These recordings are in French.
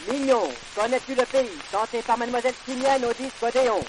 Mignon, connais-tu le pays? Chanté par Mademoiselle Timienne au disque Odéon.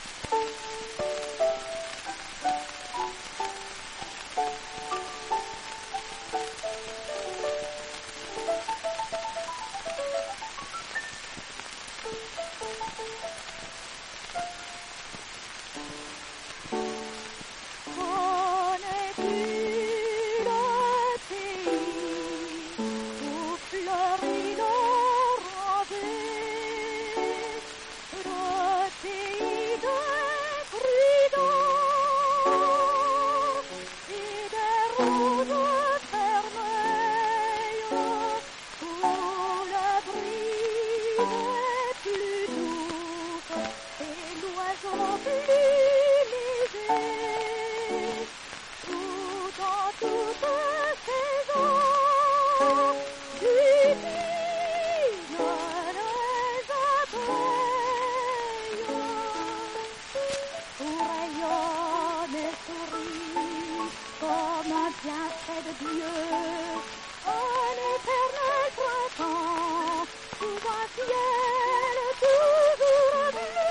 Bienfait de Dieu, un éternel printemps, sous un ciel toujours bleu.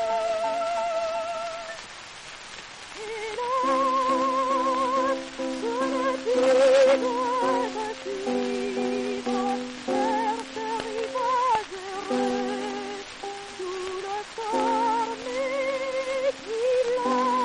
Hélas, je ne dois suivre vers ce rivage heureux, sous le sort méfilant.